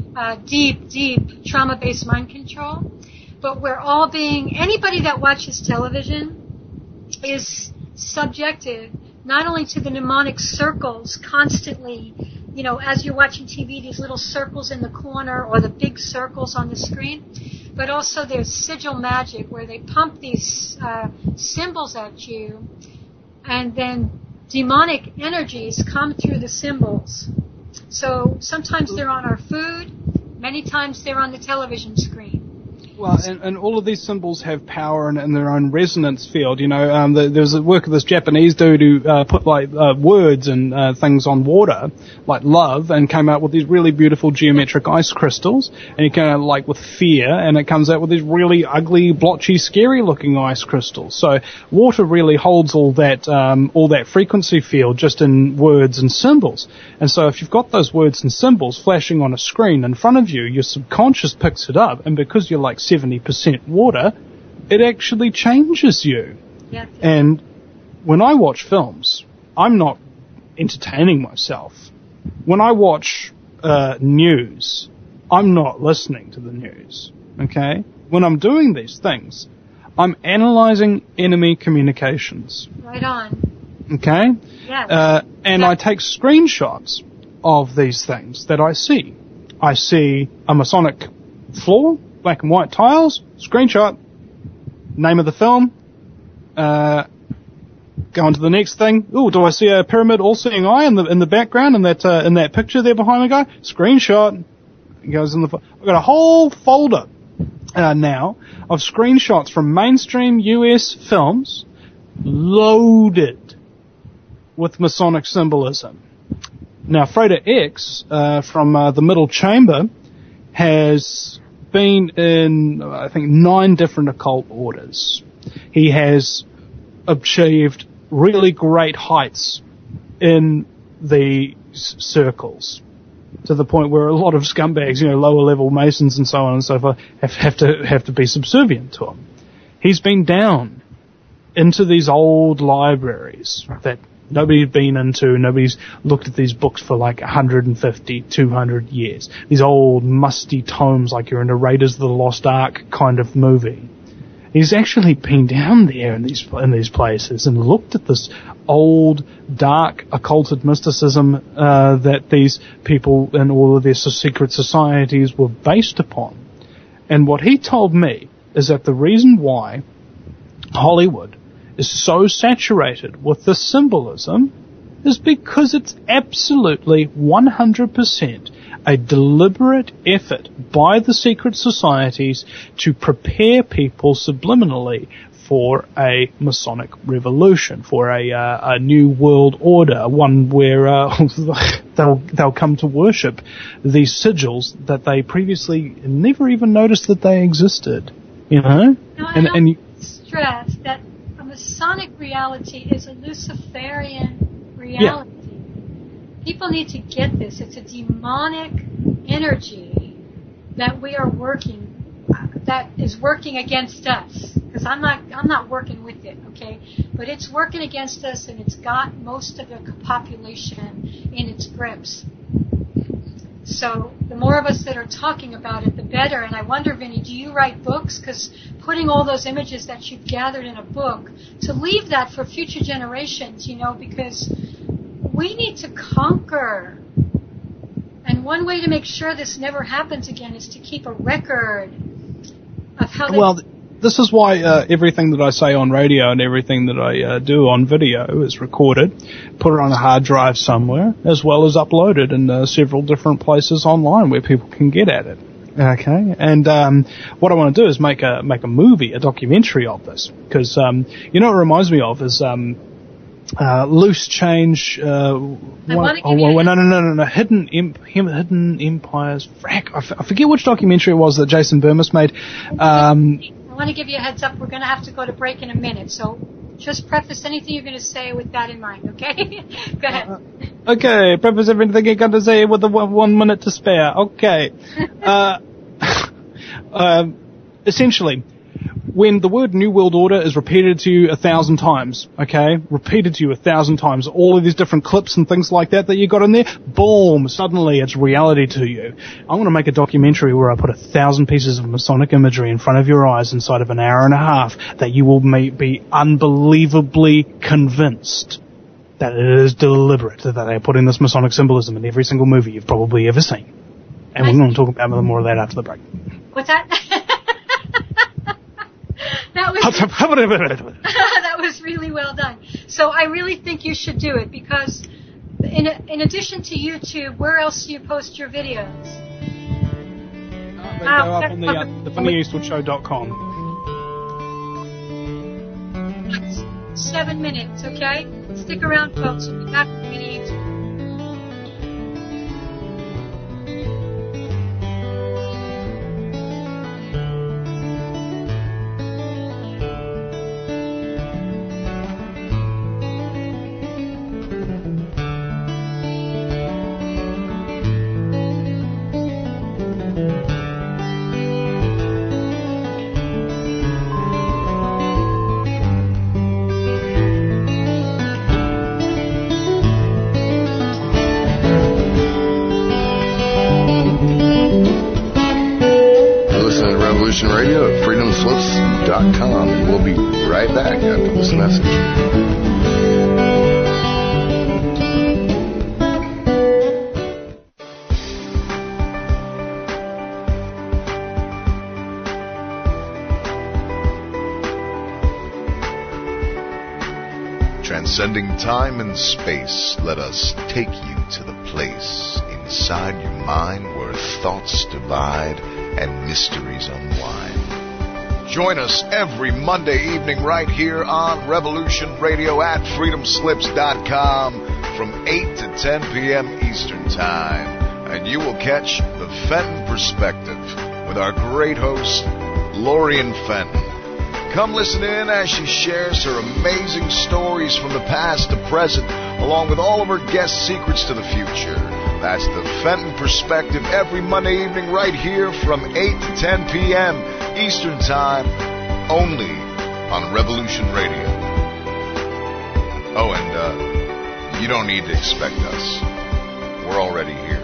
Speaker 3: deep trauma-based mind control. But we're all anybody that watches television is subjected not only to the mnemonic circles constantly, you know, as you're watching TV, these little circles in the corner or the big circles on the screen, but also there's sigil magic where they pump these symbols at you, and then demonic energies come through the symbols. So sometimes they're on our food, many times they're on the television screen.
Speaker 2: Well, and all of these symbols have power in their own resonance field. You know, there was a work of this Japanese dude who put words and things on water, like love, and came out with these really beautiful geometric ice crystals. And he came out with fear, and it comes out with these really ugly, blotchy, scary-looking ice crystals. So water really holds all that frequency field just in words and symbols. And so if you've got those words and symbols flashing on a screen in front of you, your subconscious picks it up, and because you're 70% water, it actually changes you.
Speaker 3: Yeah.
Speaker 2: And when I watch films, I'm not entertaining myself. When I watch news, I'm not listening to the news. Okay? When I'm doing these things, I'm analyzing enemy communications.
Speaker 3: Right on.
Speaker 2: Okay?
Speaker 3: Yes.
Speaker 2: And I take screenshots of these things that I see. I see a Masonic floor, black and white tiles, screenshot, name of the film, go on to the next thing. Ooh, do I see a pyramid all-seeing eye in the background in that picture there behind the guy? Screenshot. It goes in I've got a whole folder now of screenshots from mainstream US films loaded with Masonic symbolism. Now, Frater X from the Middle Chamber has been in, I think, 9 different occult orders. He has achieved really great heights in the circles, to the point where a lot of scumbags, lower level Masons and so on and so forth, have to be subservient to him. He's been down into these old libraries that nobody's been into, nobody's looked at these books for 150, 200 years. These old musty tomes like you're in a Raiders of the Lost Ark kind of movie. He's actually been down there in these places and looked at this old, dark, occulted mysticism that these people and all of their secret societies were based upon. And what he told me is that the reason why Hollywood is so saturated with this symbolism is because it's absolutely 100% a deliberate effort by the secret societies to prepare people subliminally for a Masonic revolution, for a new world order, one where they'll come to worship these sigils that they previously never even noticed that they existed. You know,
Speaker 3: and you stress that a Masonic reality is a Luciferian reality. Yeah. People need to get this. It's a demonic energy that we are working, that is working against us. Because I'm not working with it, okay? But it's working against us, and it's got most of the population in its grips. So the more of us that are talking about it, the better. And I wonder, Vinny, do you write books? Because putting all those images that you've gathered in a book, to leave that for future generations, you know, because we need to conquer. And one way to make sure this never happens again is to keep a record of how they...
Speaker 2: Well, this is why everything that I say on radio and everything that I do on video is recorded, put it on a hard drive somewhere, as well as uploaded in several different places online where people can get at it. Okay, and what I want to do is make a movie, a documentary of this, because you know what it reminds me of is Loose Change. No, Hidden Empires. Frack, I forget which documentary it was that Jason Burmis made.
Speaker 3: I want to give you a heads up. We're going to have to go to break in a minute, so just preface anything you're going to say with that in mind, okay? Go ahead.
Speaker 2: Okay, preface everything you're going to say with the 1 minute to spare. Okay. Essentially, when the word New World Order is repeated to you 1,000 times, okay? Repeated to you 1,000 times, all of these different clips and things like that you got in there, boom, suddenly it's reality to you. I want to make a documentary where I put 1,000 pieces of Masonic imagery in front of your eyes inside of an hour and a half that you will be unbelievably convinced that it is deliberate, that they're putting this Masonic symbolism in every single movie you've probably ever seen. And we're going to talk about more of that after the break.
Speaker 3: What's that? That was really well done. So I really think you should do it, because in addition to YouTube, where else do you post your videos?
Speaker 2: They go up on the FunnyEastwoodshow.com.
Speaker 3: 7 minutes, okay? Stick around, folks. We'll be back with Vinny Eastwood.
Speaker 4: Radio at freedomslips.com, and we'll be right back after this message. Transcending time and space, let us take you to the place inside your mind where thoughts divide and mysteries unwind. Join us every Monday evening right here on Revolution Radio at freedomslips.com from 8 to 10 p.m. Eastern Time. And you will catch the Fenton Perspective with our great host, Lorian Fenton. Come listen in as she shares her amazing stories from the past to present, along with all of her guest secrets to the future. That's the Fenton Perspective every Monday evening right here from 8 to 10 p.m. Eastern Time, only on Revolution Radio. Oh, and you don't need to expect us. We're already here.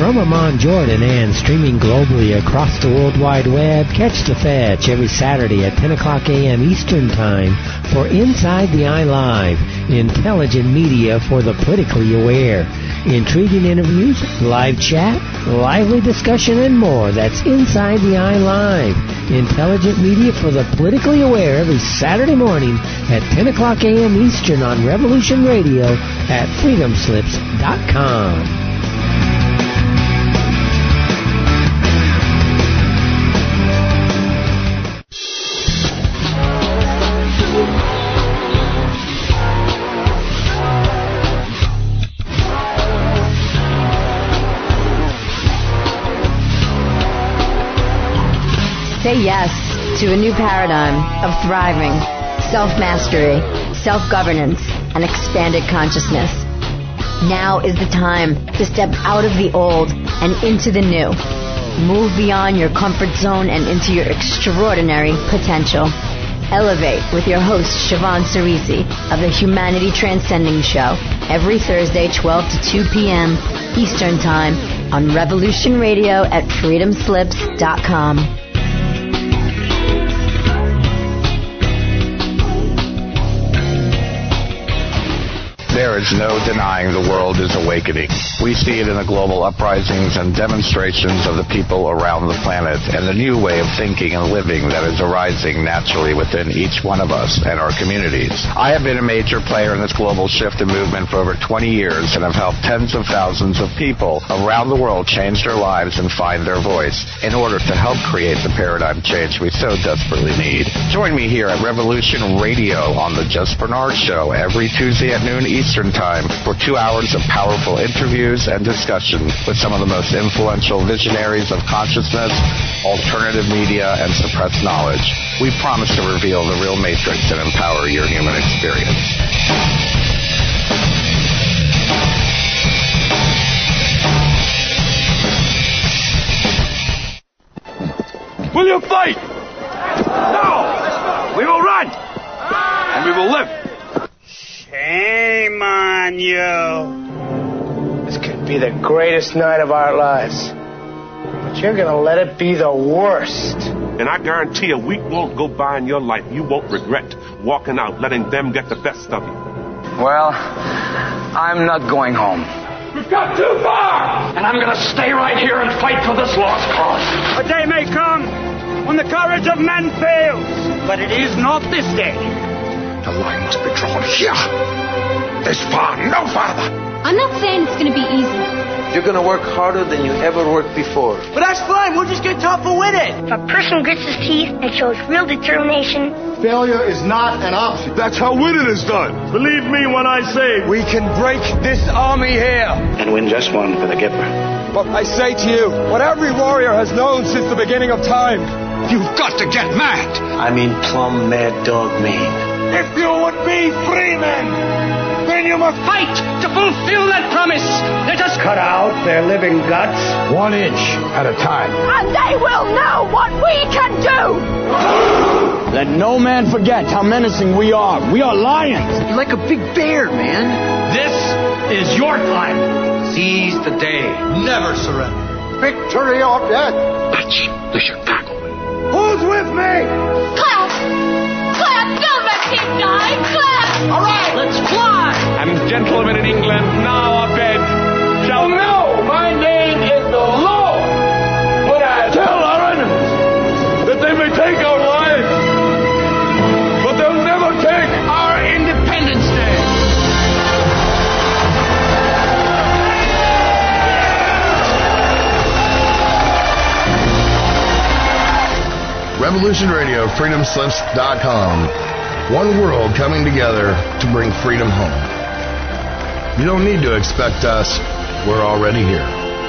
Speaker 5: I'm Amon Jordan, and streaming globally across the World Wide Web, catch The Fetch every Saturday at 10 o'clock a.m. Eastern Time for Inside the Eye Live, intelligent media for the politically aware. Intriguing interviews, live chat, lively discussion, and more. That's Inside the Eye Live, intelligent media for the politically aware, every Saturday morning at 10 o'clock a.m. Eastern on Revolution Radio at freedomslips.com.
Speaker 6: Say yes to a new paradigm of thriving, self-mastery, self-governance, and expanded consciousness. Now is the time to step out of the old and into the new. Move beyond your comfort zone and into your extraordinary potential. Elevate with your host, Siobhan Cerisi of the Humanity Transcending Show, every Thursday, 12 to 2 p.m. Eastern Time on Revolution Radio at freedomslips.com.
Speaker 7: There is no denying the world is awakening. We see it in the global uprisings and demonstrations of the people around the planet and the new way of thinking and living that is arising naturally within each one of us and our communities. I have been a major player in this global shift and movement for over 20 years and have helped tens of thousands of people around the world change their lives and find their voice in order to help create the paradigm change we so desperately need. Join me here at Revolution Radio on the Just Bernard Show every Tuesday at noon Eastern Time for 2 hours of powerful interviews and discussion with some of the most influential visionaries of consciousness, alternative media, and suppressed knowledge. We promise to reveal the real matrix and empower your human experience.
Speaker 8: Will you fight? No! We will run! And we will live!
Speaker 9: Shame on you. This could be the greatest night of our lives. But you're gonna let it be the worst.
Speaker 8: And I guarantee you, a week won't go by in your life you won't regret walking out, letting them get the best of you.
Speaker 10: Well, I'm not going home.
Speaker 8: We've got too far!
Speaker 10: And I'm gonna stay right here and fight for this lost cause.
Speaker 9: A day may come when the courage of men fails, but it is not this day.
Speaker 11: The line must be drawn here. This far, no farther.
Speaker 12: I'm not saying it's going to be easy.
Speaker 13: You're going to work harder than you ever worked before.
Speaker 9: But that's fine. We'll just get tougher with it.
Speaker 12: If a person grits his teeth and shows real determination,
Speaker 14: failure is not an option.
Speaker 8: That's how winning is done. Believe me when I say
Speaker 14: we can break this army here
Speaker 9: and win just one for the Gipper.
Speaker 14: But I say to you, what every warrior has known since the beginning of time,
Speaker 11: you've got to get mad.
Speaker 9: I mean plumb mad dog mean.
Speaker 14: If you would be free men, then you must
Speaker 10: fight to fulfill that promise. Let us
Speaker 9: cut out their living guts
Speaker 11: 1 inch at a time.
Speaker 12: And they will know what we can do.
Speaker 14: Let no man forget how menacing we are. We are lions.
Speaker 10: You're like a big bear, man.
Speaker 14: This is your time.
Speaker 10: Seize the day.
Speaker 14: Never surrender. Victory or death.
Speaker 11: That's the Chicago.
Speaker 14: Who's with me?
Speaker 12: Clap! Clap! Don't let him die! Clap!
Speaker 14: All right, let's fly!
Speaker 8: And gentlemen in England, now abed, shall know my name is the Lord. When I tell our enemies that they may take our lives, but they'll never take our Independence Day.
Speaker 4: Revolution Radio, freedomslips.com. One world coming together to bring freedom home. You don't need to expect us. We're already here.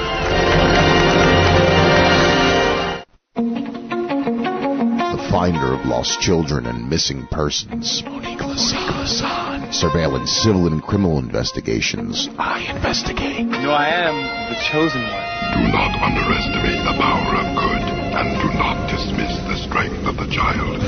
Speaker 4: The finder of lost children and missing persons. Monique Lasan. Surveilling civil and criminal investigations. I investigate.
Speaker 15: You know, I am the chosen one.
Speaker 16: Do not underestimate the power of good, and do not dismiss the strength of the child.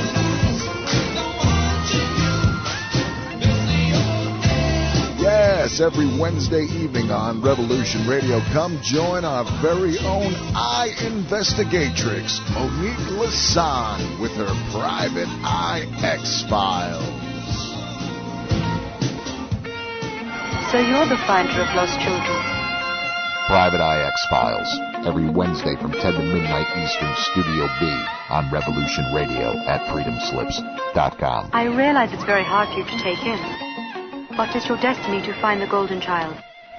Speaker 4: Yes,
Speaker 17: us every Wednesday evening on Revolution Radio. Come join our very own Eye Investigatrix, Monique Lasan, with her Private Eye X-Files.
Speaker 18: So you're the finder of lost children.
Speaker 19: Private Eye X-Files, every Wednesday from 10 to midnight Eastern, Studio B, on Revolution Radio at freedomslips.com.
Speaker 18: I realize it's very hard for you to take in. But it's your destiny to find the golden child.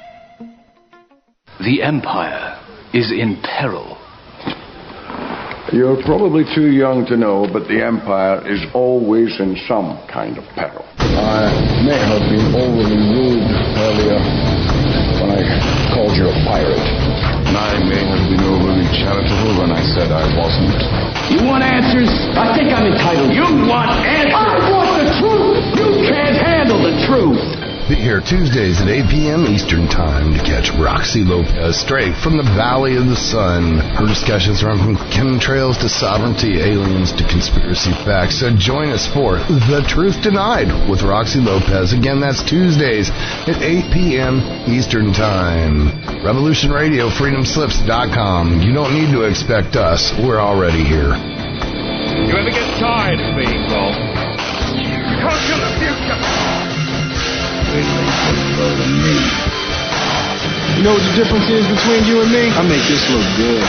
Speaker 20: The Empire is in peril.
Speaker 11: You're probably too young to know, but the Empire is always in some kind of peril. I may have been overly rude earlier when I called you a pirate.
Speaker 16: And I may have been overly charitable when I said I wasn't.
Speaker 8: You want answers? I think I'm entitled. You want answers? I want the truth! You can't handle the truth!
Speaker 21: Be here Tuesdays at 8 p.m. Eastern Time to catch Roxy Lopez straight from the Valley of the Sun. Her discussions run from chemtrails to sovereignty, aliens to conspiracy facts. So join us for The Truth Denied with Roxy Lopez. Again, that's Tuesdays at 8 p.m. Eastern Time. Revolution Radio, freedomslips.com. You don't need to expect us. We're already here.
Speaker 8: You ever get tired of being wrong? You can't kill the future!
Speaker 11: You
Speaker 2: know what the difference is between you and me?
Speaker 11: I make this look good.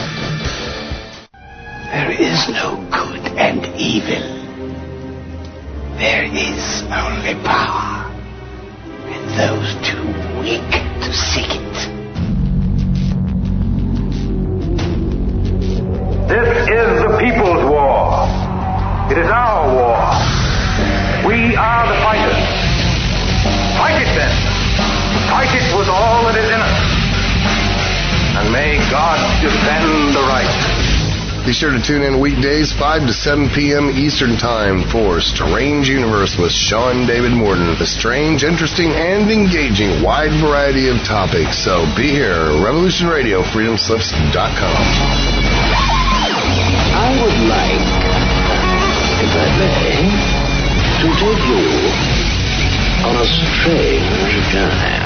Speaker 9: There is no good and evil. There is only power. And those too weak to seek it.
Speaker 22: This is the people's war. It is our war. We are the fighters. Fight it then. Fight it with all that is in us. And may God defend the right.
Speaker 21: Be sure to tune in weekdays 5 to 7 p.m. Eastern Time for Strange Universe with Sean David Morton. A strange, interesting, and engaging wide variety of topics. So be here. Revolution Radio, freedomslips.com.
Speaker 9: I would like, if I may, to take you on a strange journey.